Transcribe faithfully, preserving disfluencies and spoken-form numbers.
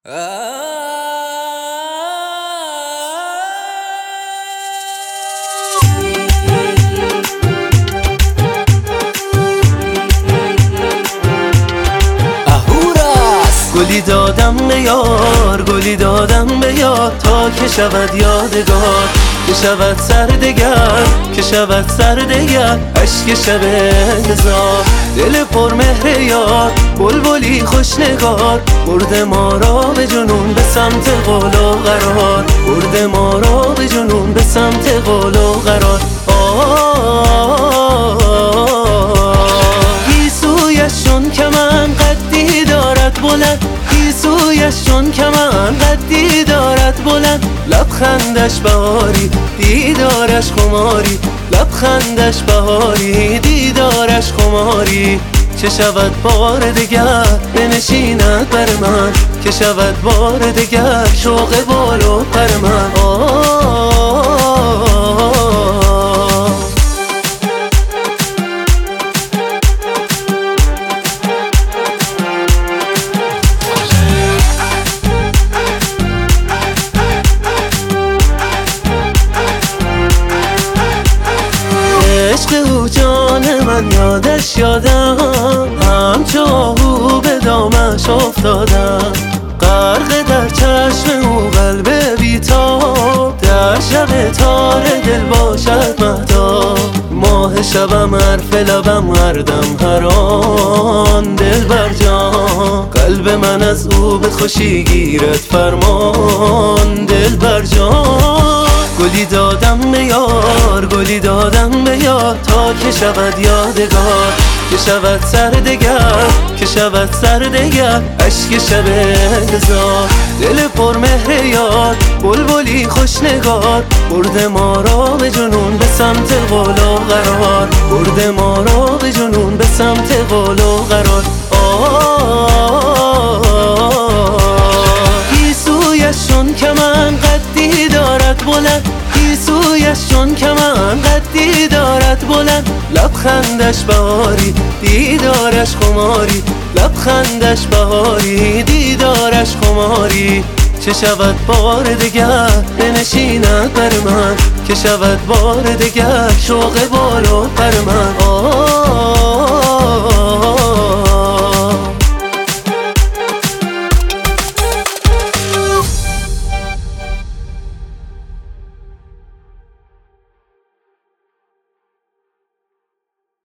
گلی دادم به یار، گلی دادم به یار تا که شود یادگار، که شود سر دگر، که شود سر دگر عشق شب انتظار. دل پر مهر یار، بلبلی خوش نگار، برد ما را به جنون به سمت قول و قرار، برد ما را به جنون به سمت قول و قرار. گیسویشون که من قدی دارد بلند، گیسویشون که من قدی دارد بلند، لبخندش بهاری دیدارش خماری، لبخندش بهاری دیدارش خماری. چه شود بار دگر بنشیند بر من، که شود بار دگر شوق بال و پر من. عشق او جان من یادش یادم، همچو آهو به دامش افتادم، غرق در چشم او قلب بیتاب، در شب تار دل باشد مهتاب. ماه شبم حرف لبم هر دم هر آن، دل بر جان قلب من از او به خوشی گیرد فرمان، دل بر جان. گلی دادم به یار، گلی دادم به یار تا که شود یادگار، که شود سر دگر، که شود سر دگر عشق شب انتظار. دل پر مهر یار، بلبلی خوش نگار، برد ما را به جنون به سمت قول و قرار، برد ما را به جنون به سمت قول و قرار. گیسویشون که من قدی دارد بلند، گیسویشون که من قدی دارد بلند، لبخندش بهاری دیدارش خماری، لبخندش بهاری دیدارش خماری. چه شود بار دگر بنشیند بر من، که شود بار دگر شوق بال و پر من.